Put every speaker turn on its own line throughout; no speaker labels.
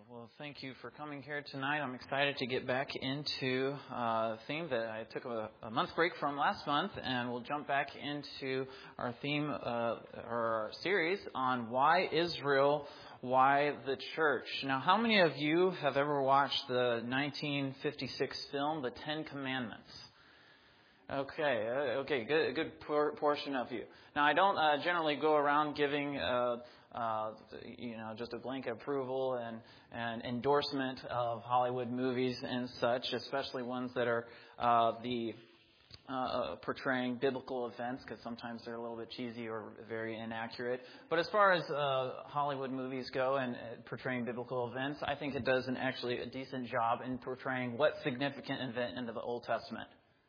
Well, thank you for coming here tonight. I'm excited to get back into a theme that I took a month break from last month, and we'll jump back into our theme, our series on why Israel, why the church. Now, how many of you have ever watched the 1956 film, The Ten Commandments? Okay, good portion of you. Now, I don't generally go around giving just a blanket approval and endorsement of Hollywood movies and such, especially ones that are portraying biblical events, because sometimes they're a little bit cheesy or very inaccurate. But as far as Hollywood movies go and portraying biblical events, I think it does actually a decent job in portraying what significant event in the Old Testament.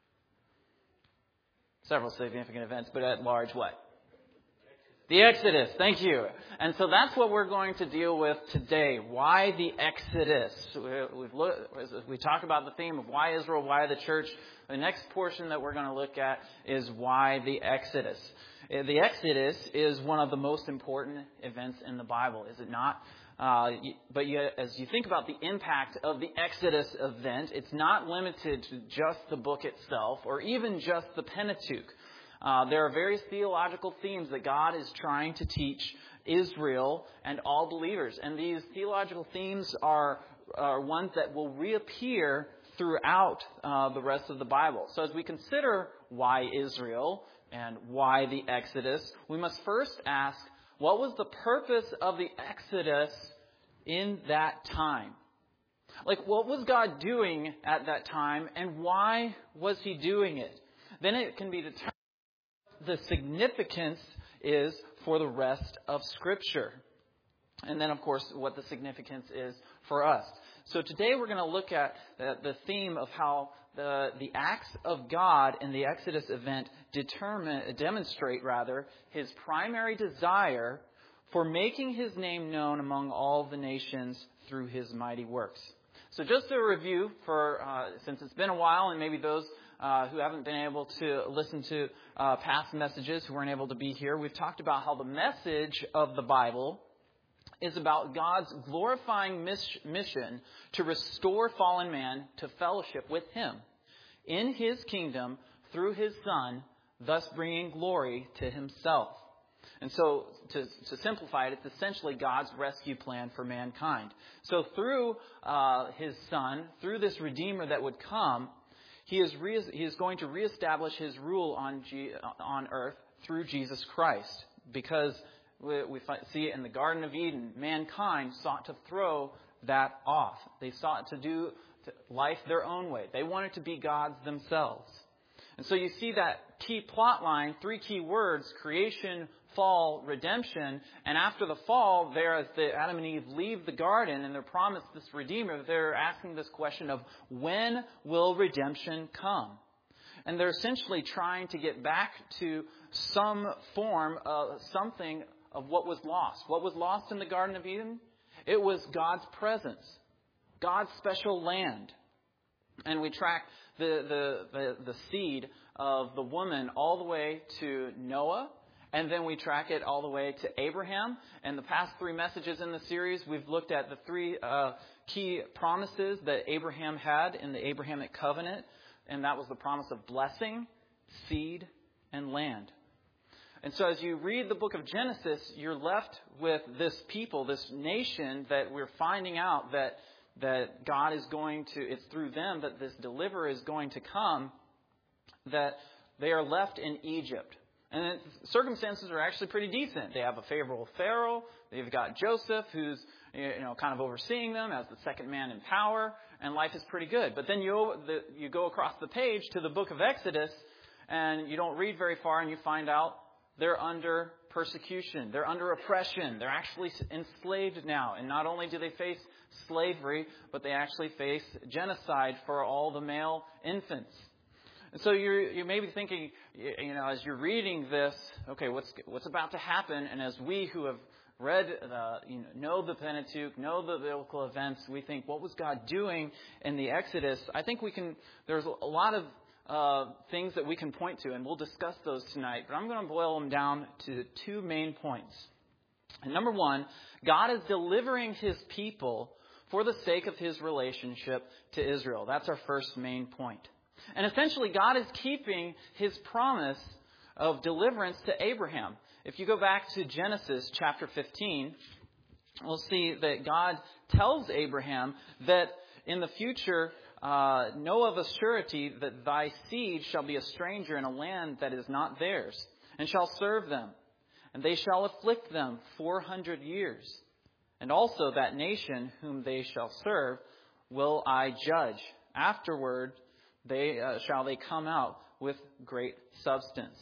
Several significant events, but at large, what? The Exodus. Thank you. And so that's what we're going to deal with today. Why the Exodus? We talk about the theme of why Israel, why the church. The next portion that we're going to look at is why the Exodus. The Exodus is one of the most important events in the Bible, is it not? But as you think about the impact of the Exodus event, it's not limited to just the book itself or even just the Pentateuch. There are various theological themes that God is trying to teach Israel and all believers. And these theological themes are ones that will reappear throughout the rest of the Bible. So as we consider why Israel and why the Exodus, we must first ask, what was the purpose of the Exodus in that time? Like, what was God doing at that time, and why was He doing it? Then it can be determined the significance is for the rest of Scripture. And then, of course, what the significance is for us. So today we're going to look at the theme of how the acts of God in the Exodus event demonstrate His primary desire for making His name known among all the nations through His mighty works. So just a review since it's been a while, and maybe those who haven't been able to listen to past messages, who weren't able to be here, we've talked about how the message of the Bible is about God's glorifying mission to restore fallen man to fellowship with Him in His kingdom through His Son, thus bringing glory to Himself. And so, to simplify it, it's essentially God's rescue plan for mankind. So through His Son, through this Redeemer that would come, He is going to reestablish His rule on earth through Jesus Christ. Because we see it in the Garden of Eden, mankind sought to throw that off. They sought to do life their own way. They wanted to be gods themselves. And so you see that key plot line, 3 key words: creation, fall, redemption. And after the fall, as Adam and Eve leave the garden and they're promised this Redeemer, they're asking this question of, when will redemption come? And they're essentially trying to get back to some form of something of what was lost. What was lost in the Garden of Eden? It was God's presence, God's special land. And we track the seed of the woman all the way to Noah. And then we track it all the way to Abraham. And the past 3 messages in the series, we've looked at the 3 key promises that Abraham had in the Abrahamic covenant. And that was the promise of blessing, seed, and land. And so as you read the book of Genesis, you're left with this people, this nation, that we're finding out that God is going to, it's through them that this deliverer is going to come, that they are left in Egypt. And the circumstances are actually pretty decent. They have a favorable Pharaoh. They've got Joseph, who's kind of overseeing them as the second man in power, and life is pretty good. But then you go across the page to the book of Exodus, and you don't read very far, and you find out they're under persecution. They're under oppression. They're actually enslaved now. And not only do they face slavery, but they actually face genocide for all the male infants. And so you may be thinking, as you're reading this, okay, what's about to happen? And as we who have read, know the Pentateuch, know the biblical events, we think, what was God doing in the Exodus? I think there's a lot of things that we can point to, and we'll discuss those tonight. But I'm going to boil them down to 2 main points. And number 1, God is delivering His people for the sake of his relationship to Israel. That's our first main point. And essentially, God is keeping his promise of deliverance to Abraham. If you go back to Genesis chapter 15, we'll see that God tells Abraham that in the future, know of a surety that thy seed shall be a stranger in a land that is not theirs, and shall serve them, and they shall afflict them 400 years. And also that nation whom they shall serve will I judge. Afterward shall they come out with great substance.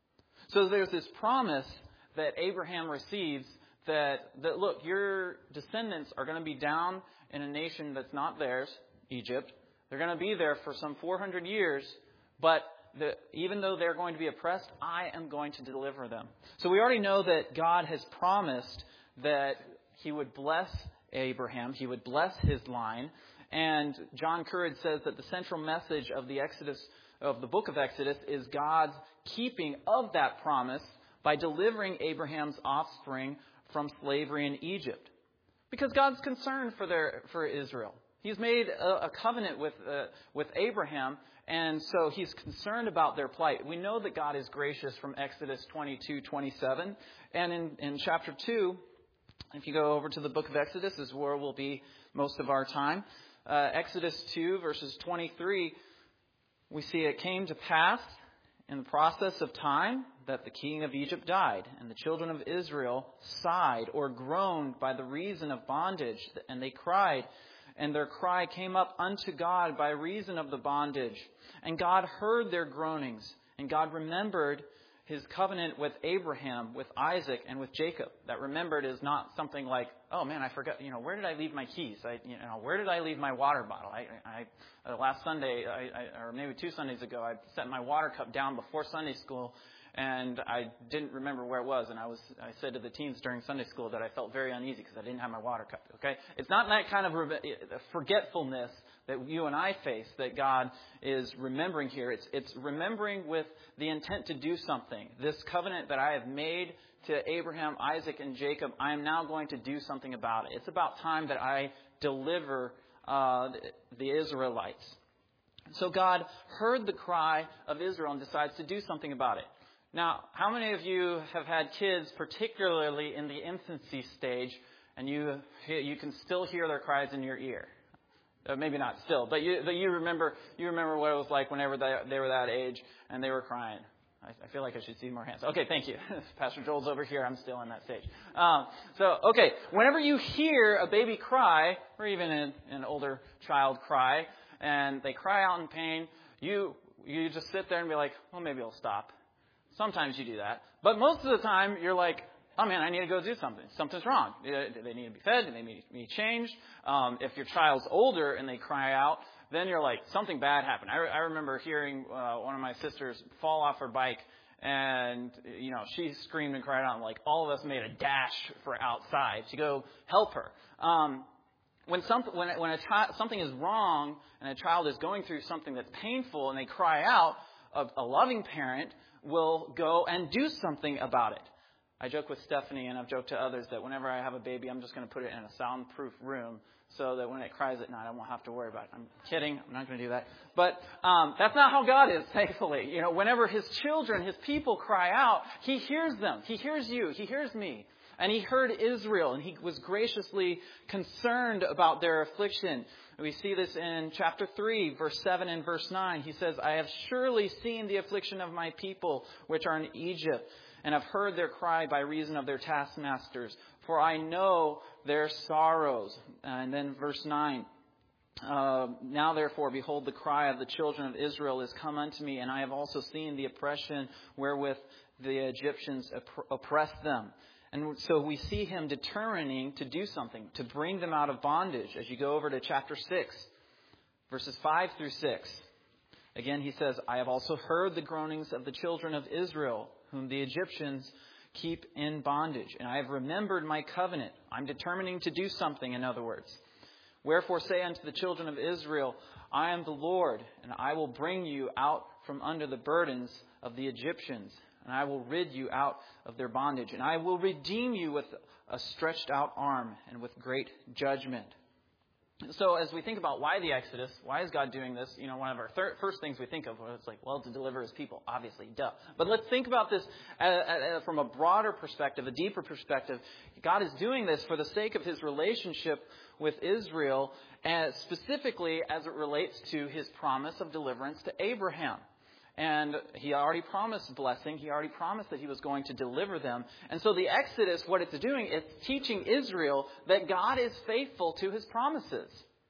So there's this promise that Abraham receives that look, your descendants are going to be down in a nation that's not theirs, Egypt. They're going to be there for some 400 years, but even though they're going to be oppressed, I am going to deliver them. So we already know that God has promised that he would bless Abraham, he would bless his line. And John Currid says that the central message of the book of Exodus is God's keeping of that promise by delivering Abraham's offspring from slavery in Egypt. Because God's concerned for Israel. He's made a covenant with Abraham, and so he's concerned about their plight. We know that God is gracious from Exodus 22:27. And in chapter 2, if you go over to the book of Exodus, is where we'll be most of our time. Exodus 2, verses 23, we see it came to pass in the process of time that the king of Egypt died, and the children of Israel sighed or groaned by the reason of bondage, and they cried, and their cry came up unto God by reason of the bondage. And God heard their groanings, and God remembered his covenant with Abraham, with Isaac, and with Jacob. That remembered is not something like, oh man, I forgot, where did I leave my keys? Where did I leave my water bottle? Last Sunday, or maybe 2 Sundays ago, I set my water cup down before Sunday school, and I didn't remember where it was. And I said to the teens during Sunday school that I felt very uneasy because I didn't have my water cup. Okay, it's not that kind of forgetfulness that you and I face that God is remembering here. It's remembering with the intent to do something. This covenant that I have made to Abraham, Isaac, and Jacob, I am now going to do something about it. It's about time that I deliver the Israelites. So God heard the cry of Israel and decides to do something about it. Now, how many of you have had kids, particularly in the infancy stage, and you can still hear their cries in your ear? Maybe not still, but you remember what it was like whenever they were that age and they were crying. I feel like I should see more hands. Okay, thank you. Pastor Joel's over here. I'm still in that stage. Okay, whenever you hear a baby cry, or even an older child cry, and they cry out in pain, you just sit there and be like, well, maybe I'll stop. Sometimes you do that. But most of the time, you're like, oh man, I need to go do something. Something's wrong. Do they need to be fed? Do they need to be changed? If your child's older and they cry out, then you're like, something bad happened. I remember hearing one of my sisters fall off her bike, and she screamed and cried out, and like all of us made a dash for outside to go help her. When something is wrong and a child is going through something that's painful and they cry out, a loving parent will go and do something about it. I joke with Stephanie, and I've joked to others, that whenever I have a baby, I'm just going to put it in a soundproof room so that when it cries at night, I won't have to worry about it. I'm kidding. I'm not going to do that. But that's not how God is, thankfully. Whenever his children, his people cry out, he hears them. He hears you. He hears me. And he heard Israel, and he was graciously concerned about their affliction. We see this in chapter 3, verse 7 and verse 9. He says, I have surely seen the affliction of my people, which are in Egypt, and have heard their cry by reason of their taskmasters, for I know their sorrows. And then verse 9, now therefore, behold, the cry of the children of Israel is come unto me, and I have also seen the oppression wherewith the Egyptians oppress them. And so we see him determining to do something, to bring them out of bondage. As you go over to chapter 6, verses 5 through 6. Again, he says, I have also heard the groanings of the children of Israel, whom the Egyptians keep in bondage. And I have remembered my covenant. I'm determining to do something, in other words. Wherefore say unto the children of Israel, I am the Lord, and I will bring you out from under the burdens of the Egyptians. And I will rid you out of their bondage. And I will redeem you with a stretched out arm and with great judgment. So as we think about why the Exodus, why is God doing this? One of our first things we think of is to deliver his people, obviously, duh. But let's think about this from a broader perspective, a deeper perspective. God is doing this for the sake of his relationship with Israel, and specifically as it relates to his promise of deliverance to Abraham. And he already promised blessing. He already promised that he was going to deliver them. And so the Exodus, what it's doing, it's teaching Israel that God is faithful to his promises.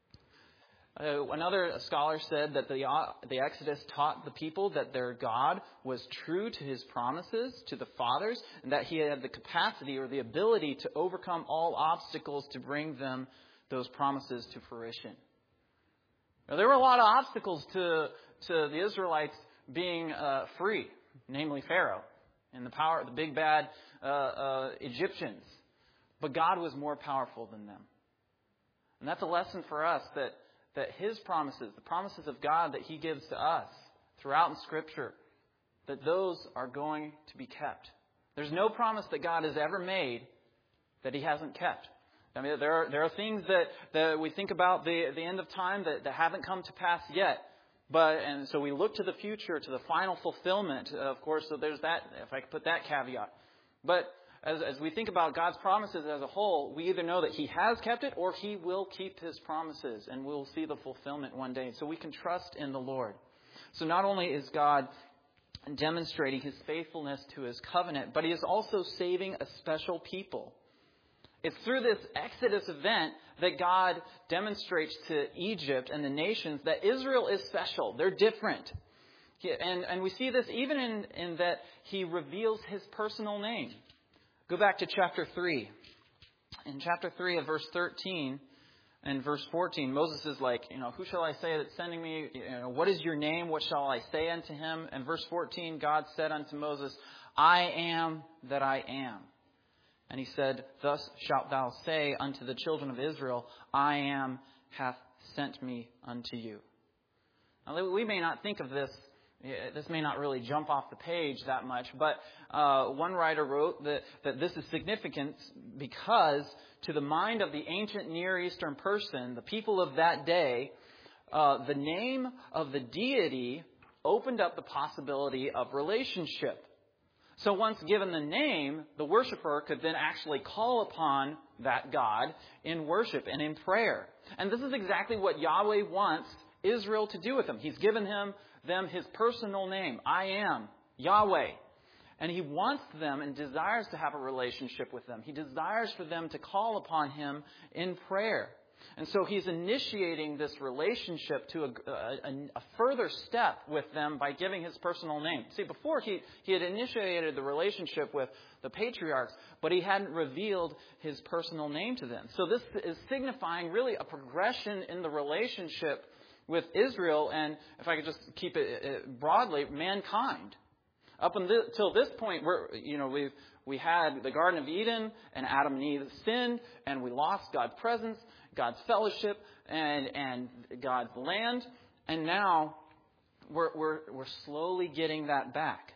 Another scholar said that the Exodus taught the people that their God was true to his promises to the fathers, and that he had the capacity or the ability to overcome all obstacles to bring them those promises to fruition. Now, there were a lot of obstacles to the Israelites being free, namely Pharaoh and the power of the big bad Egyptians. But God was more powerful than them. And that's a lesson for us that his promises, the promises of God that he gives to us throughout in Scripture, that those are going to be kept. There's no promise that God has ever made that he hasn't kept. I mean, there are things that we think about the end of time that haven't come to pass yet. And so we look to the future, to the final fulfillment, of course, so there's that, if I could put that caveat. But as we think about God's promises as a whole, we either know that he has kept it or he will keep his promises, and we'll see the fulfillment one day. So we can trust in the Lord. So not only is God demonstrating his faithfulness to his covenant, but he is also saving a special people. It's through this Exodus event that God demonstrates to Egypt and the nations that Israel is special. They're different. And we see this even in that he reveals his personal name. Go back to chapter 3. In chapter 3 of verse 13 and verse 14, Moses is like, who shall I say that's sending me? What is your name? What shall I say unto him? And verse 14, God said unto Moses, I am that I am. And he said, thus shalt thou say unto the children of Israel, I am hath sent me unto you. Now, we may not think of this. This may not really jump off the page that much. But one writer wrote that this is significant because to the mind of the ancient Near Eastern person, the people of that day, the name of the deity opened up the possibility of relationship. So once given the name, the worshiper could then actually call upon that God in worship and in prayer. And this is exactly what Yahweh wants Israel to do with him. He's given them his personal name. I am Yahweh. And he wants them and desires to have a relationship with them. He desires for them to call upon him in prayer. And so he's initiating this relationship to a further step with them by giving his personal name. See, before he had initiated the relationship with the patriarchs, but he hadn't revealed his personal name to them. So this is signifying really a progression in the relationship with Israel and, if I could just keep it broadly, mankind. Up until this point, we had the Garden of Eden, and Adam and Eve sinned, and we lost God's presence, God's fellowship, and God's land. And now we're slowly getting that back.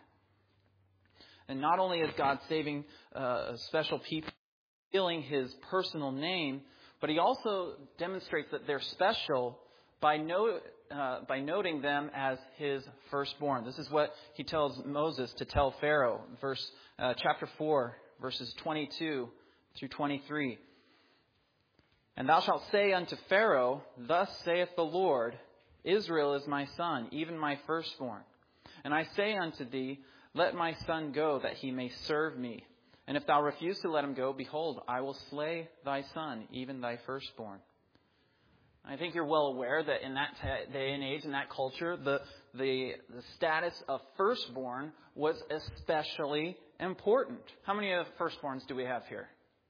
And not only is God saving special people, revealing his personal name, but he also demonstrates that they're special by noting them as his firstborn. This is what he tells Moses to tell Pharaoh. Chapter 4, verses 22 through 23. And thou shalt say unto Pharaoh, thus saith the Lord, Israel is my son, even my firstborn. And I say unto thee, let my son go, that he may serve me. And if thou refuse to let him go, behold, I will slay thy son, even thy firstborn. I think you're well aware that in that day and age, in that culture, the status of firstborn was especially important. How many of firstborns do we have here?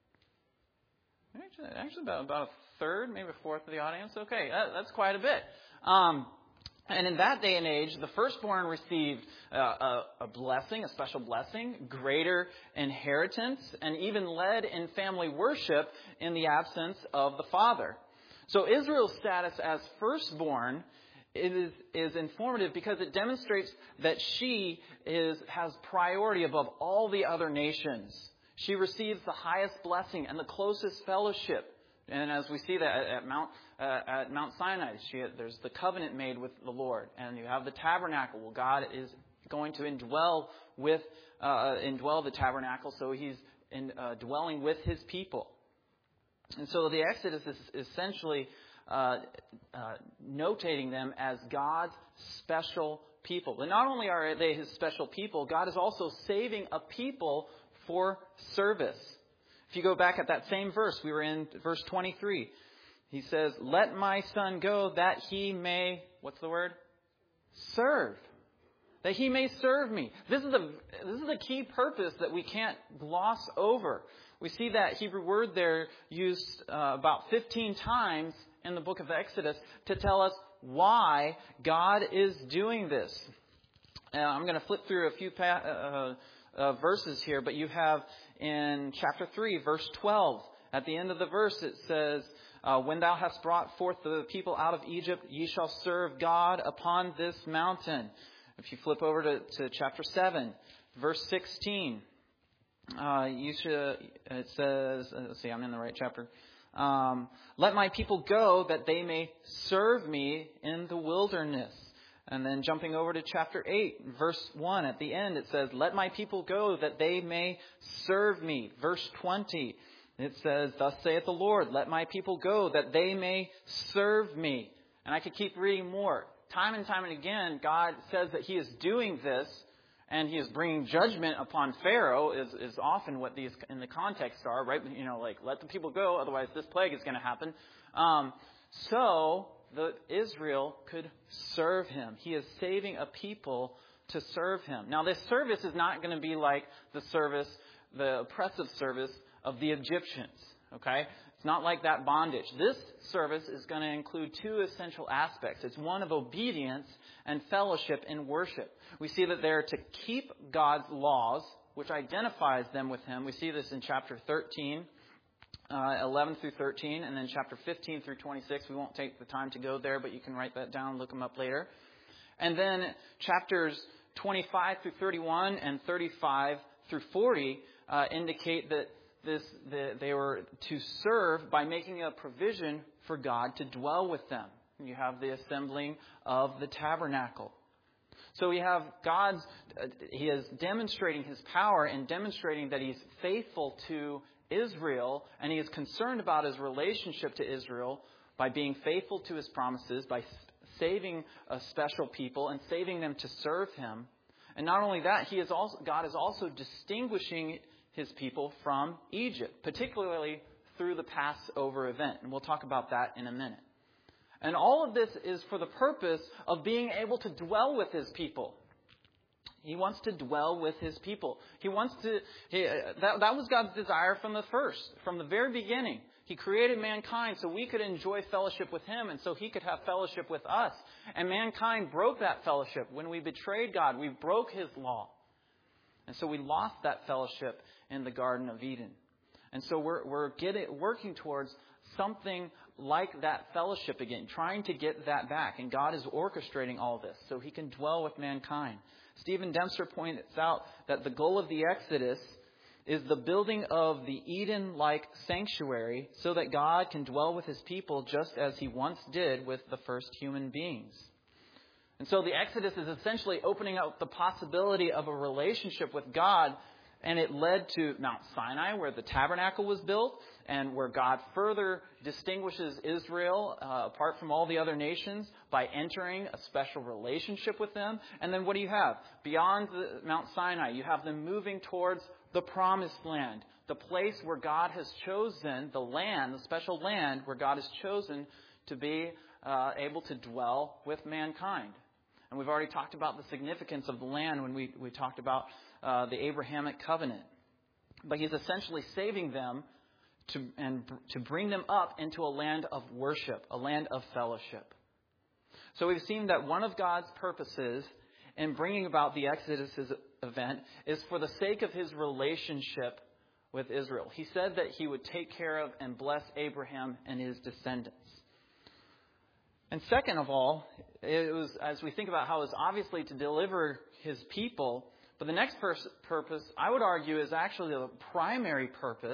Actually about a third, maybe a fourth of the audience. Okay, that's quite a bit. And in that day and age, the firstborn received a blessing, a special blessing, greater inheritance, and even led in family worship in the absence of the father. So Israel's status as firstborn is informative because it demonstrates that she has priority above all the other nations. She receives the highest blessing and the closest fellowship. And as we see that at Mount Sinai, there's the covenant made with the Lord. And you have the tabernacle. Well, God is going to indwell the tabernacle, so He's dwelling with His people. And so the Exodus is essentially notating them as God's special people. And not only are they His special people, God is also saving a people for service. If you go back at that same verse, we were in verse 23. He says, "Let my son go that he may," what's the word? Serve. That he may serve me. This is a key purpose that we can't gloss over. We see that Hebrew word there used about 15 times in the book of Exodus to tell us why God is doing this. I'm going to flip through a few verses here, but you have in chapter 3, verse 12, at the end of the verse it says, "When thou hast brought forth the people out of Egypt, ye shall serve God upon this mountain." If you flip over to chapter 7, verse 16, it says, let's see, I'm in the right chapter. "Let my people go that they may serve me in the wilderness." And then jumping over to chapter 8, verse 1, at the end it says, "Let my people go that they may serve me." Verse 20, it says, "Thus saith the Lord, let my people go that they may serve me." And I could keep reading more. Time and time and again, God says that He is doing this, and He is bringing judgment upon Pharaoh, is often what these in the context are, right? You know, like, let the people go, otherwise this plague is going to happen. So Israel could serve Him. He is saving a people to serve Him. Now, this service is not going to be like the oppressive service of the Egyptians, okay? It's not like that bondage. This service is going to include two essential aspects. It's one of obedience and fellowship in worship. We see that they're to keep God's laws, which identifies them with Him. We see this in chapter 13, 11 through 13, and then chapter 15 through 26. We won't take the time to go there, but you can write that down, look them up later. And then chapters 25 through 31 and 35 through 40 indicate that they were to serve by making a provision for God to dwell with them. You have the assembling of the tabernacle. So we have He is demonstrating His power and demonstrating that He's faithful to Israel, and He is concerned about His relationship to Israel by being faithful to His promises, by saving a special people and saving them to serve Him. And not only that, God is also distinguishing His people from Egypt, particularly through the Passover event. And we'll talk about that in a minute. And all of this is for the purpose of being able to dwell with His people. He wants to dwell with His people. That was God's desire from the very beginning. He created mankind so we could enjoy fellowship with Him and so He could have fellowship with us. And mankind broke that fellowship. When we betrayed God, we broke His law. And so we lost that fellowship in the Garden of Eden. And so we're working towards something like that fellowship again, trying to get that back. And God is orchestrating all this so He can dwell with mankind. Stephen Dempster points out that the goal of the Exodus is the building of the Eden-like sanctuary so that God can dwell with His people just as He once did with the first human beings. And so the Exodus is essentially opening up the possibility of a relationship with God, and it led to Mount Sinai, where the tabernacle was built, and where God further distinguishes Israel apart from all the other nations by entering a special relationship with them. And then what do you have? Beyond Mount Sinai, you have them moving towards the promised land, the place where God has chosen, the special land where God has chosen to be able to dwell with mankind. And we've already talked about the significance of the land when we talked about the Abrahamic covenant. But He's essentially saving them to bring them up into a land of worship, a land of fellowship. So we've seen that one of God's purposes in bringing about the Exodus event is for the sake of His relationship with Israel. He said that He would take care of and bless Abraham and his descendants. And second of all, it was, as we think about how it's obviously to deliver His people, but the next purpose, I would argue, is actually the primary purpose,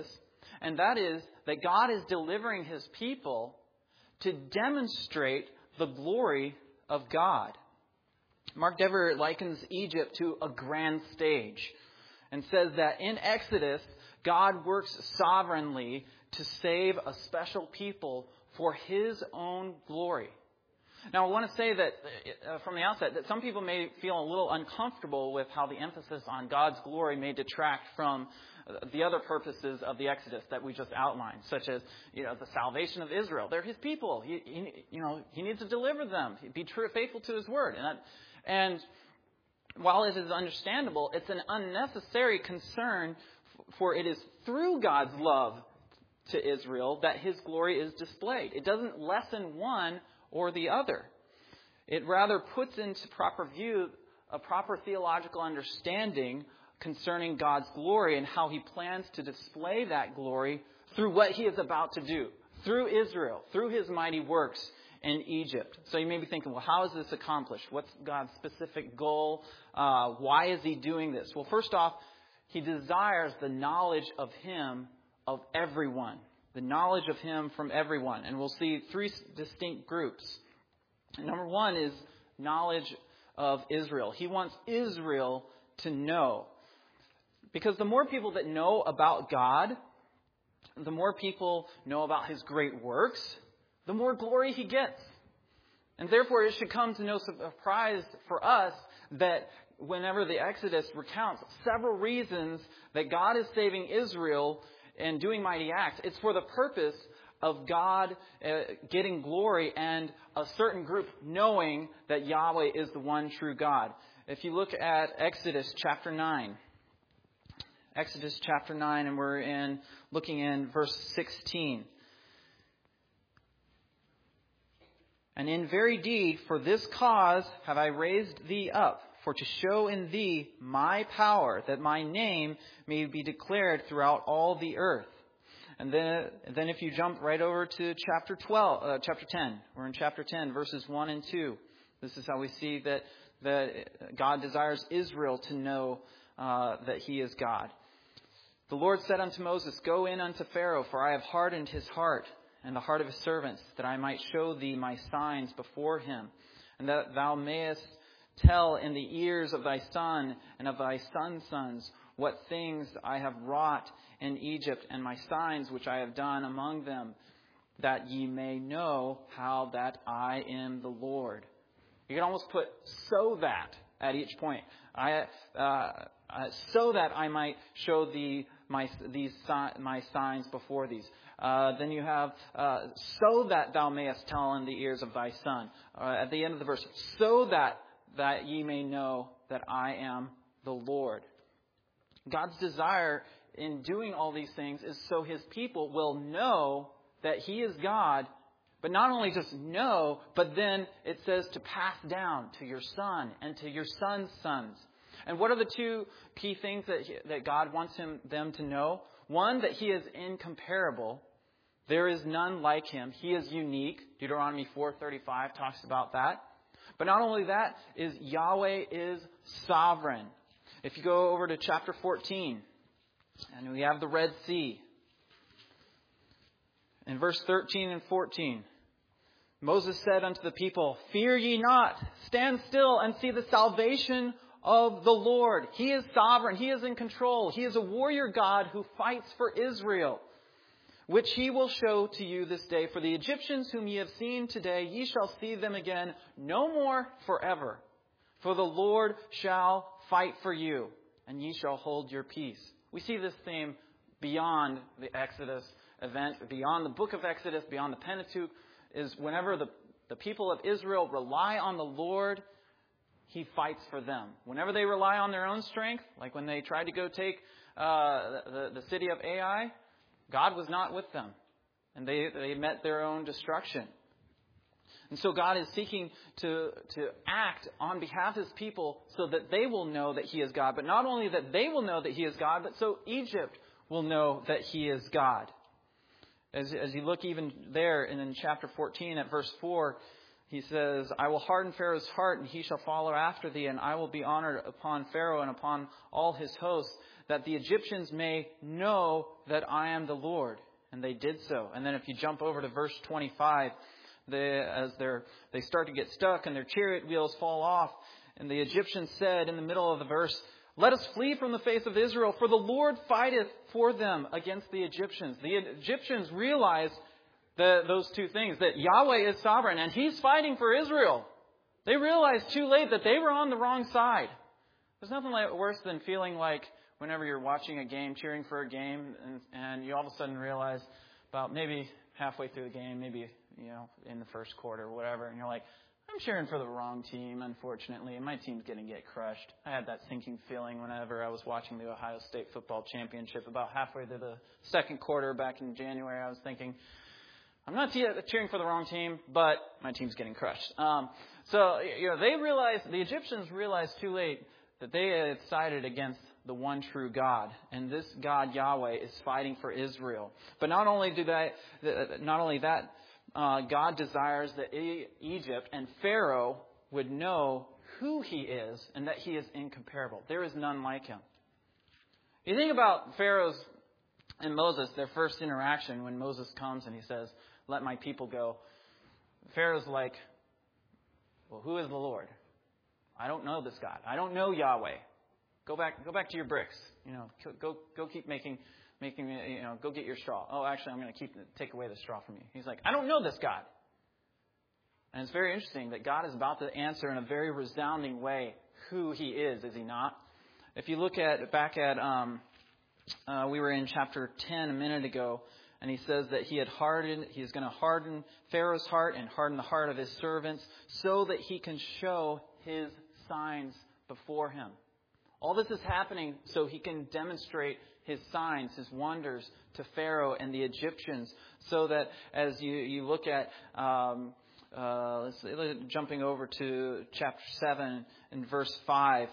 And that is that God is delivering his people to demonstrate the glory of God. Mark Dever likens Egypt to a grand stage and says that in Exodus, God works sovereignly to save a special people for his own glory. Now, I want to say that from the outset that some people may feel a little uncomfortable with how the emphasis on God's glory may detract from the other purposes of the Exodus that we just outlined, such as, the salvation of Israel. They're his people. He needs to deliver them. Be true, faithful to his word. And while it is understandable, it's an unnecessary concern, for it is through God's love to Israel that his glory is displayed. It doesn't lessen one or the other. It rather puts into proper view a proper theological understanding concerning God's glory and how he plans to display that glory through what he is about to do, through Israel, through his mighty works in Egypt. So you may be thinking, well, how is this accomplished? What's God's specific goal? Why is he doing this? Well, first off, he desires the knowledge of him of everyone. The knowledge of him from everyone. And we'll see three distinct groups. Number one is knowledge of Israel. He wants Israel to know. Because the more people that know about God, the more people know about his great works, the more glory he gets. And therefore it should come to no surprise for us that whenever the Exodus recounts several reasons that God is saving Israel and doing mighty acts, it's for the purpose of God getting glory and a certain group knowing that Yahweh is the one true God. If you look at Exodus chapter 9, and we're looking in verse 16. And in very deed, for this cause have I raised thee up, for to show in thee my power, that my name may be declared throughout all the earth. And then if you jump right over to chapter 10, we're in chapter 10, verses 1 and 2. This is how we see that God desires Israel to know that he is God. The Lord said unto Moses, Go in unto Pharaoh, for I have hardened his heart and the heart of his servants, that I might show thee my signs before him, and that thou mayest tell in the ears of thy son and of thy son's sons what things I have wrought in Egypt, and my signs which I have done among them, that ye may know how that I am the Lord. You can almost put so that at each point. So that I might show thee my signs before these. Then you have, so that thou mayest tell in the ears of thy son. At the end of the verse, so that ye may know that I am the Lord. God's desire in doing all these things is so his people will know that he is God, but not only just know, but then it says to pass down to your son and to your son's sons. And what are the two key things that God wants them to know? One, that he is incomparable. There is none like him. He is unique. Deuteronomy 4:35 talks about that. But not only that, is Yahweh is sovereign. If you go over to chapter 14, and we have the Red Sea. In verse 13 and 14, Moses said unto the people, Fear ye not, stand still and see the salvation of the Lord. He is sovereign. He is in control. He is a warrior God who fights for Israel, which he will show to you this day. For the Egyptians whom ye have seen today, ye shall see them again no more forever. For the Lord shall fight for you, and ye shall hold your peace. We see this theme beyond the Exodus event, beyond the book of Exodus, beyond the Pentateuch, is whenever the people of Israel rely on the Lord, he fights for them. Whenever they rely on their own strength, like when they tried to go take the city of Ai, God was not with them, and they met their own destruction. And so God is seeking to act on behalf of his people so that they will know that he is God. But not only that they will know that he is God, but so Egypt will know that he is God. As you look even there in chapter 14 at verse 4, he says, I will harden Pharaoh's heart, and he shall follow after thee, and I will be honored upon Pharaoh and upon all his hosts. that the Egyptians may know that I am the Lord. And they did so. And then if you jump over to verse 25, they start to get stuck and their chariot wheels fall off. And the Egyptians said in the middle of the verse, "Let us flee from the face of Israel, for the Lord fighteth for them against the Egyptians." The Egyptians realized those two things, that Yahweh is sovereign and He's fighting for Israel. They realized too late that they were on the wrong side. There's nothing worse than feeling like whenever you're watching a game, cheering for a game, and you all of a sudden realize about maybe halfway through the game, maybe, in the first quarter or whatever, and you're like, I'm cheering for the wrong team, unfortunately, and my team's going to get crushed. I had that sinking feeling whenever I was watching the Ohio State football championship. About halfway through the second quarter back in January, I was thinking, I'm not cheering for the wrong team, but my team's getting crushed. The Egyptians realized too late that they had sided against the one true God, and this God Yahweh is fighting for Israel. But not only that, God desires that Egypt and Pharaoh would know who He is and that He is incomparable. There is none like Him. You think about Pharaoh's and Moses, their first interaction when Moses comes and he says, "Let my people go." Pharaoh's like, "Well, who is the Lord? I don't know this God. I don't know Yahweh. Go back to your bricks. Go keep making. Go get your straw. Oh, actually, I'm going to take away the straw from you." He's like, "I don't know this God." And it's very interesting that God is about to answer in a very resounding way who He is He not? If you look we were in chapter 10 a minute ago, and he says that He is going to harden Pharaoh's heart and harden the heart of His servants so that He can show His signs before him. All this is happening so He can demonstrate His signs, His wonders to Pharaoh and the Egyptians, so that as you look at, jumping over to chapter 7 and verse 5,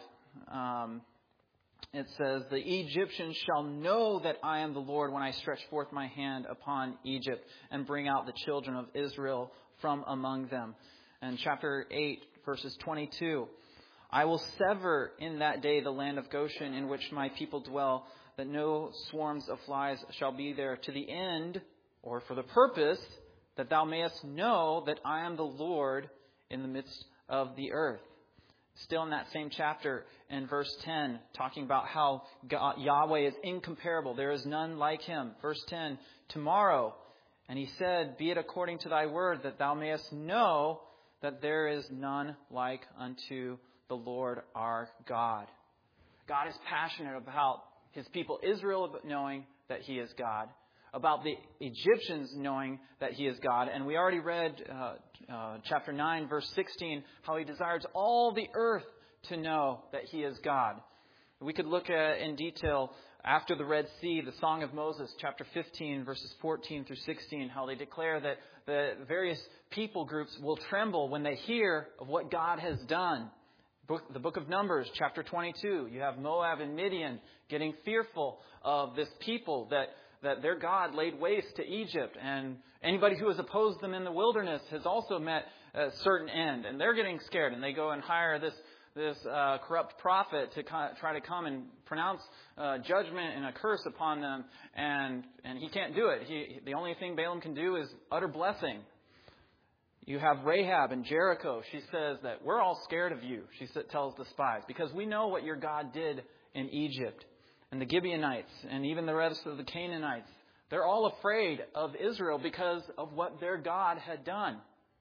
it says, "The Egyptians shall know that I am the Lord when I stretch forth my hand upon Egypt and bring out the children of Israel from among them." And chapter 8, verses 22, "I will sever in that day the land of Goshen in which my people dwell, that no swarms of flies shall be there, to the end," or for the purpose, "that thou mayest know that I am the Lord in the midst of the earth." Still in that same chapter, in verse 10, talking about how Yahweh is incomparable. There is none like Him. Verse 10, "Tomorrow, and He said, be it according to thy word, that thou mayest know that there is none like unto the Lord our God." God is passionate about His people Israel knowing that He is God, about the Egyptians knowing that He is God. And we already read chapter 9, verse 16, how He desires all the earth to know that He is God. We could look at in detail after the Red Sea, the Song of Moses, chapter 15, verses 14 through 16, how they declare that the various people groups will tremble when they hear of what God has done. The book of Numbers, chapter 22, you have Moab and Midian getting fearful of this people that their God laid waste to Egypt. And anybody who has opposed them in the wilderness has also met a certain end. And they're getting scared. And they go and hire this corrupt prophet to try to come and pronounce judgment and a curse upon them. And he can't do it. The only thing Balaam can do is utter blessing. You have Rahab in Jericho. She says that we're all scared of you, she tells the spies, because we know what your God did in Egypt. And the Gibeonites and even the rest of the Canaanites, they're all afraid of Israel because of what their God had done.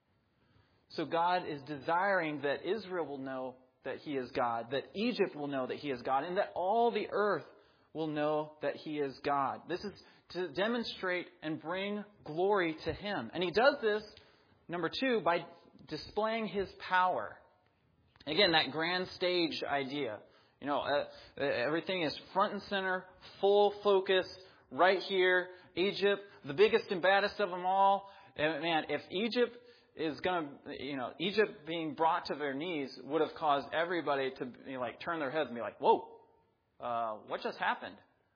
So God is desiring that Israel will know that He is God, that Egypt will know that He is God, and that all the earth will know that He is God. This is to demonstrate and bring glory to Him. And He does this, number 2, by displaying His power. Again, that grand stage idea. Everything is front and center, full focus, right here. Egypt, the biggest and baddest of them all. And man, if Egypt is going to, Egypt being brought to their knees would have caused everybody to turn their heads and be like, whoa, what just happened?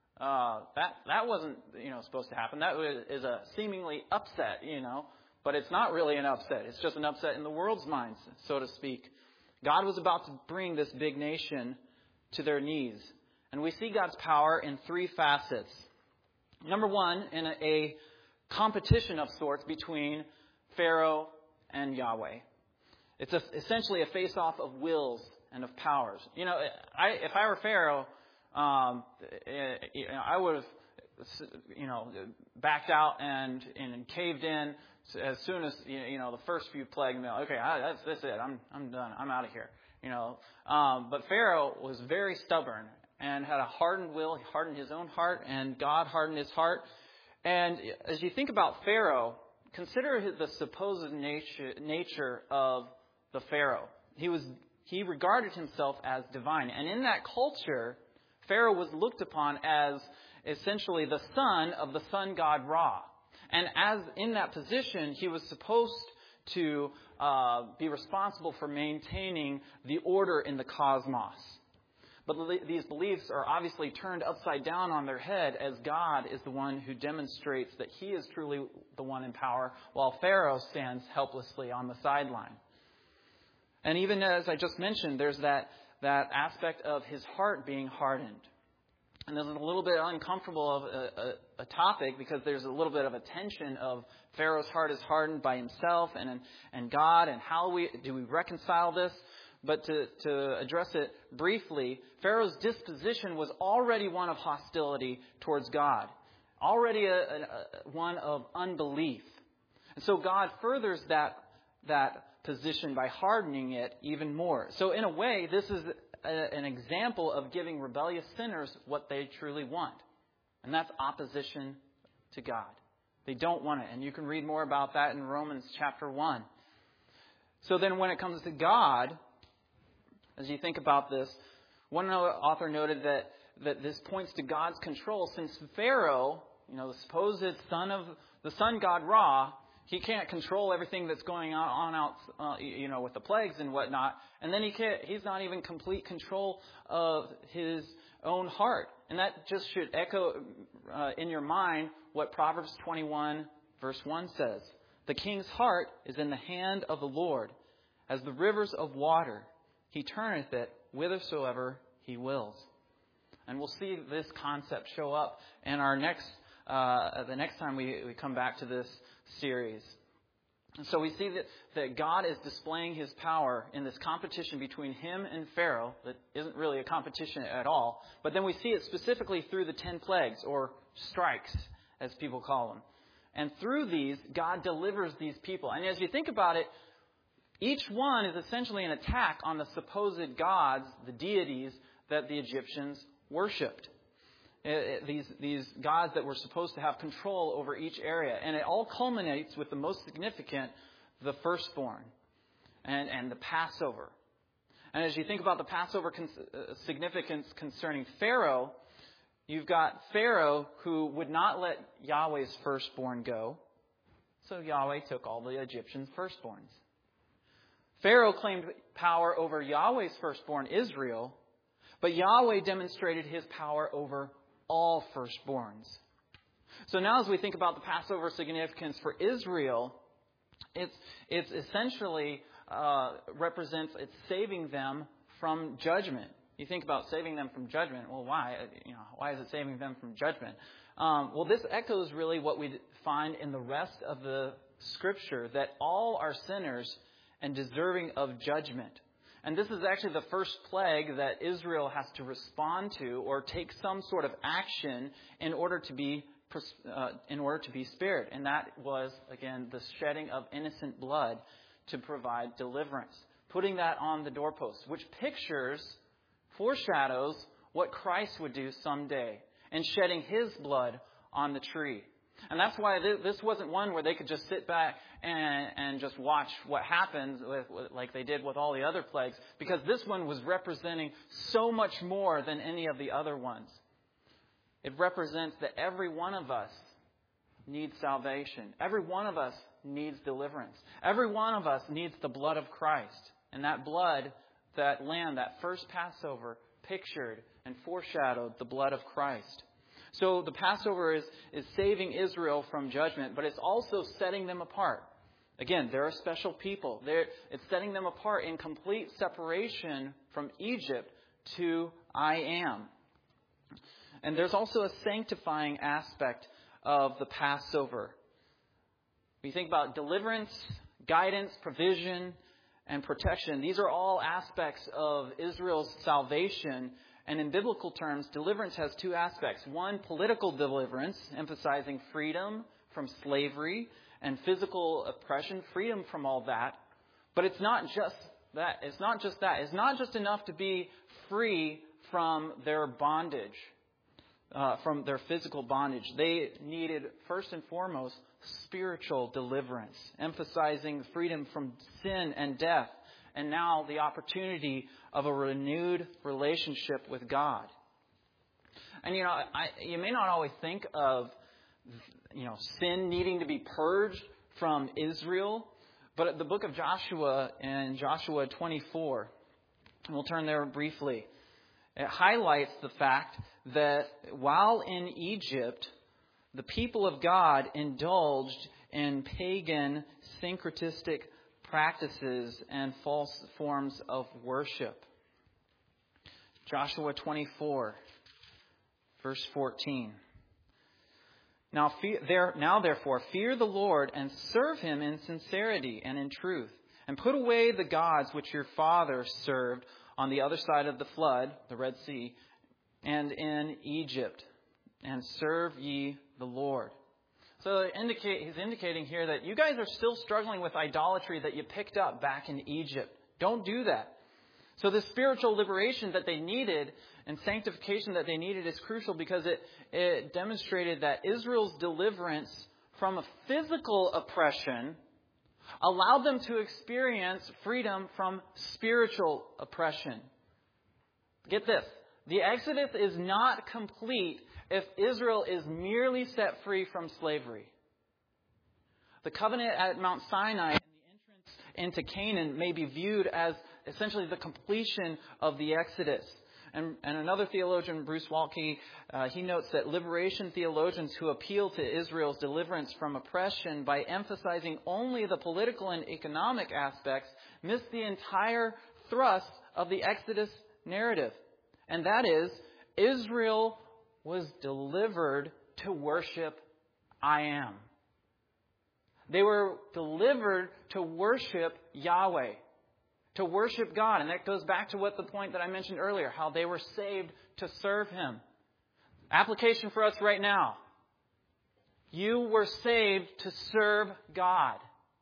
That wasn't, supposed to happen. That is a seemingly upset, but it's not really an upset. It's just an upset in the world's minds, so to speak. God was about to bring this big nation to their knees. And we see God's power in three facets. Number one, in a competition of sorts between Pharaoh and Yahweh. It's essentially a face-off of wills and of powers. If I were Pharaoh, I would have, backed out and caved in as soon as the first few plagues. Okay, that's it. I'm done. I'm out of here. But Pharaoh was very stubborn and had a hardened will. He hardened his own heart, and God hardened his heart. And as you think about Pharaoh, consider the supposed nature of the Pharaoh. He regarded himself as divine. And in that culture, Pharaoh was looked upon as essentially the son of the sun god Ra. And as in that position, he was supposed to be responsible for maintaining the order in the cosmos. But these beliefs are obviously turned upside down on their head as God is the one who demonstrates that he is truly the one in power, while Pharaoh stands helplessly on the sideline. And even as I just mentioned, there's that aspect of his heart being hardened. And there's a little bit uncomfortable of a topic because there's a little bit of a tension of Pharaoh's heart is hardened by himself and God, and how do we reconcile this? But to address it briefly, Pharaoh's disposition was already one of hostility towards God, already one of unbelief. And so God furthers that position by hardening it even more. So in a way, this is an example of giving rebellious sinners what they truly want. And that's opposition to God. They don't want it. And you can read more about that in Romans chapter 1. So then when it comes to God, as you think about this, one author noted that this points to God's control, since Pharaoh, the supposed son of the sun god Ra, he can't control everything that's going on out, with the plagues and whatnot. And then he's not even complete control of his own heart. And that just should echo in your mind what Proverbs 21 verse 1 says. The king's heart is in the hand of the Lord, as the rivers of water. He turneth it whithersoever he wills. And we'll see this concept show up in our the next time we come back to this series. And so we see that God is displaying his power in this competition between him and Pharaoh that isn't really a competition at all. But then we see it specifically through the 10 plagues, or strikes, as people call them. And through these, God delivers these people. And as you think about it, each one is essentially an attack on the supposed gods, the deities that the Egyptians worshipped. These gods that were supposed to have control over each area. And it all culminates with the most significant, the firstborn, and the Passover. And as you think about the Passover significance concerning Pharaoh, you've got Pharaoh who would not let Yahweh's firstborn go. So Yahweh took all the Egyptians' firstborns. Pharaoh claimed power over Yahweh's firstborn, Israel, but Yahweh demonstrated his power over all firstborns. So now as we think about the Passover significance for Israel, it's essentially represents it's saving them from judgment. You think about saving them from judgment. Well, why? Why is it saving them from judgment? Well, this echoes really what we find in the rest of the Scripture, that all are sinners and deserving of judgment. And this is actually the first plague that Israel has to respond to or take some sort of action in order to be spared. And that was, again, the shedding of innocent blood to provide deliverance. Putting that on the doorpost, which foreshadows what Christ would do someday, and shedding his blood on the tree. And that's why this wasn't one where they could just sit back and just watch what happens like they did with all the other plagues, because this one was representing so much more than any of the other ones. It represents that every one of us needs salvation. Every one of us needs deliverance. Every one of us needs the blood of Christ. And that blood, that lamb, that first Passover, pictured and foreshadowed the blood of Christ. So the Passover is saving Israel from judgment, but it's also setting them apart. Again, they're a special people. It's setting them apart in complete separation from Egypt to I am. And there's also a sanctifying aspect of the Passover. We think about deliverance, guidance, provision, and protection. These are all aspects of Israel's salvation. And in biblical terms, deliverance has two aspects. One, political deliverance, emphasizing freedom from slavery and physical oppression, freedom from all that. But it's not just that. It's not just that. It's not just enough to be free from their bondage, from their physical bondage. They needed, first and foremost, spiritual deliverance, emphasizing freedom from sin and death, and now the opportunity of a renewed relationship with God. And you may not always think of sin needing to be purged from Israel, but at the book of Joshua, in Joshua 24, we'll turn there briefly. It highlights the fact that while in Egypt, the people of God indulged in pagan, syncretistic practices and false forms of worship. Joshua 24, verse 14. Now therefore, fear the Lord and serve Him in sincerity and in truth, and put away the gods which your fathers served on the other side of the flood, the Red Sea, and in Egypt, and serve ye the Lord. So he's indicating here that you guys are still struggling with idolatry that you picked up back in Egypt. Don't do that. So the spiritual liberation that they needed and sanctification that they needed is crucial because it demonstrated that Israel's deliverance from a physical oppression allowed them to experience freedom from spiritual oppression. Get this. The Exodus is not complete if Israel is merely set free from slavery. The covenant at Mount Sinai and the entrance into Canaan may be viewed as essentially the completion of the Exodus. And another theologian, Bruce Waltke, he notes that liberation theologians who appeal to Israel's deliverance from oppression by emphasizing only the political and economic aspects miss the entire thrust of the Exodus narrative. And that is, Israel was delivered to worship I Am. They were delivered to worship Yahweh, to worship God. And that goes back to what the point that I mentioned earlier, how they were saved to serve Him. Application for us right now. You were saved to serve God.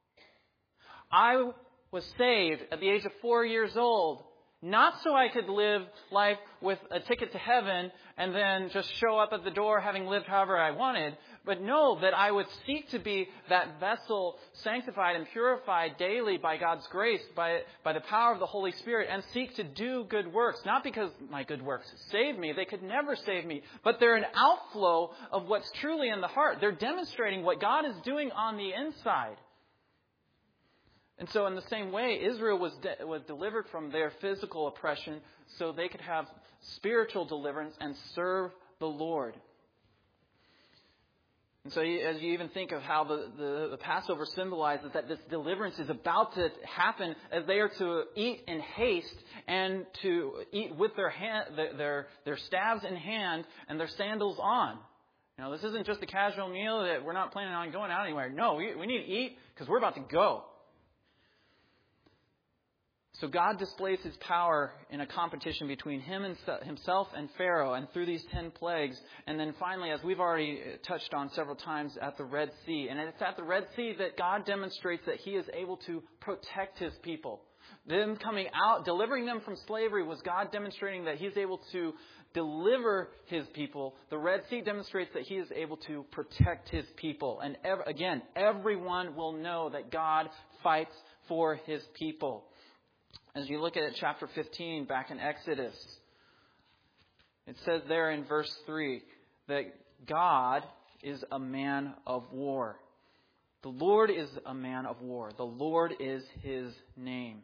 I was saved at the age of 4 years old, not so I could live life with a ticket to heaven and then just show up at the door having lived however I wanted, but know that I would seek to be that vessel sanctified and purified daily by God's grace, by the power of the Holy Spirit, and seek to do good works. Not because my good works save me. They could never save me. But they're an outflow of what's truly in the heart. They're demonstrating what God is doing on the inside. And so in the same way, Israel was delivered from their physical oppression so they could have spiritual deliverance and serve the Lord. And so as you even think of how the Passover symbolizes that this deliverance is about to happen as they are to eat in haste and to eat with their staves in hand and their sandals on. This isn't just a casual meal that we're not planning on going out anywhere. No, we need to eat because we're about to go. So God displays His power in a competition between Himself and Pharaoh, and through these 10 plagues. And then finally, as we've already touched on several times, at the Red Sea. And it's at the Red Sea that God demonstrates that He is able to protect His people. Them coming out, delivering them from slavery, was God demonstrating that He's able to deliver His people. The Red Sea demonstrates that He is able to protect His people. And again, everyone will know that God fights for His people. As you look at chapter 15 back in Exodus, it says there in verse 3 that God is a man of war. The Lord is a man of war. The Lord is His name.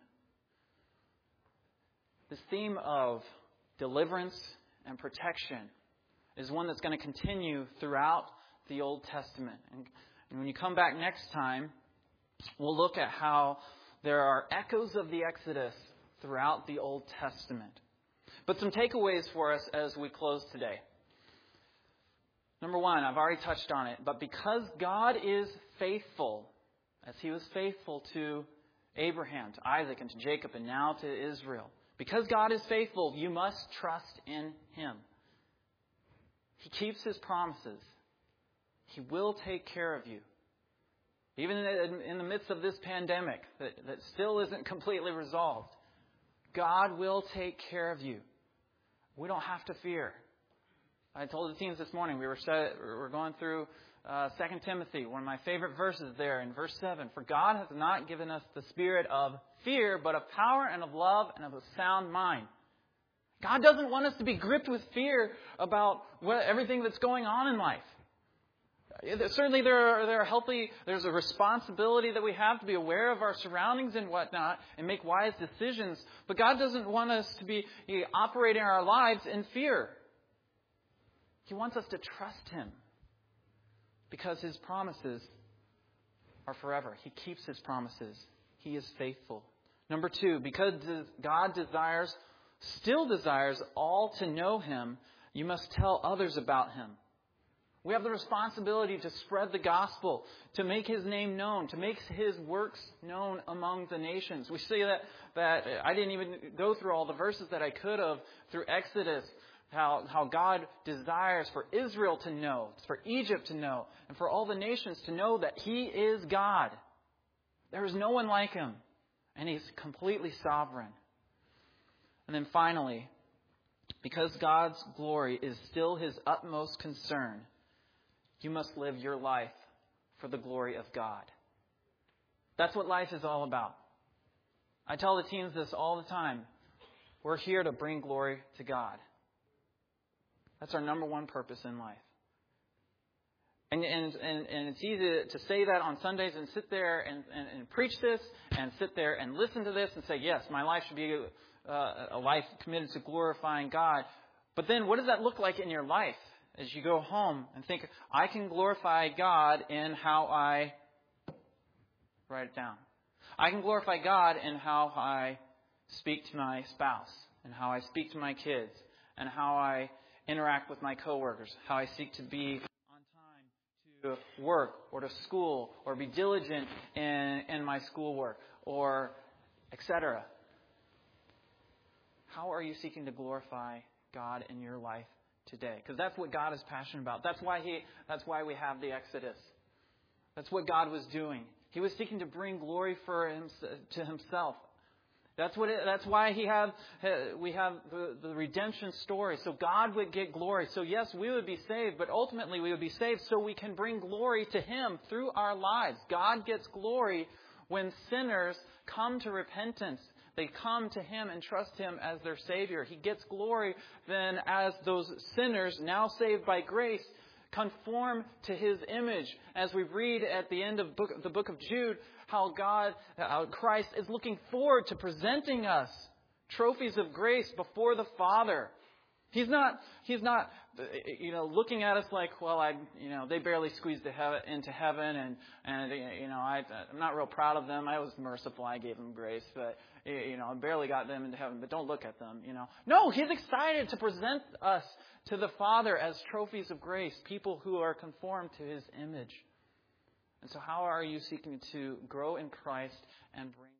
This theme of deliverance and protection is one that's going to continue throughout the Old Testament. And when you come back next time, we'll look at how there are echoes of the Exodus throughout the Old Testament. But some takeaways for us as we close today. Number one, I've already touched on it, but because God is faithful, as He was faithful to Abraham, to Isaac, and to Jacob, and now to Israel, because God is faithful, you must trust in Him. He keeps His promises. He will take care of you. Even in the midst of this pandemic that still isn't completely resolved, God will take care of you. We don't have to fear. I told the teens this morning, we were going through 2 Timothy, one of my favorite verses there in verse 7. For God has not given us the spirit of fear, but of power and of love and of a sound mind. God doesn't want us to be gripped with fear about everything that's going on in life. Certainly there's a responsibility that we have to be aware of our surroundings and whatnot and make wise decisions. But God doesn't want us to be operating our lives in fear. He wants us to trust Him because His promises are forever. He keeps His promises. He is faithful. Number two, because God still desires all to know Him, you must tell others about Him. We have the responsibility to spread the gospel, to make His name known, to make His works known among the nations. We see that I didn't even go through all the verses that I could have through Exodus, how God desires for Israel to know, for Egypt to know, and for all the nations to know that He is God. There is no one like Him, and He's completely sovereign. And then finally, because God's glory is still His utmost concern, you must live your life for the glory of God. That's what life is all about. I tell the teens this all the time. We're here to bring glory to God. That's our number one purpose in life. And it's easy to say that on Sundays and sit there and preach this and sit there and listen to this and say, yes, my life should be a life committed to glorifying God. But then what does that look like in your life? As you go home and think, I can glorify God in how I write it down. I can glorify God in how I speak to my spouse and how I speak to my kids and how I interact with my coworkers, how I seek to be on time to work or to school or be diligent in my schoolwork or etc. How are you seeking to glorify God in your life today? Because that's what God is passionate about. That's why we have the Exodus. That's what God was doing. He was seeking to bring glory to Himself. That's why we have the redemption story. So God would get glory. So yes, we would be saved, but ultimately we would be saved so we can bring glory to Him through our lives. God gets glory when sinners come to repentance. They come to Him and trust Him as their Savior. He gets glory then as those sinners, now saved by grace, conform to His image. As we read at the end of the book of Jude, how Christ is looking forward to presenting us trophies of grace before the Father. He's not looking at us like, well, they barely squeezed into heaven, and I'm not real proud of them. I was merciful. I gave them grace, but I barely got them into heaven. But don't look at them. No, He's excited to present us to the Father as trophies of grace, people who are conformed to His image. And so, how are you seeking to grow in Christ and bring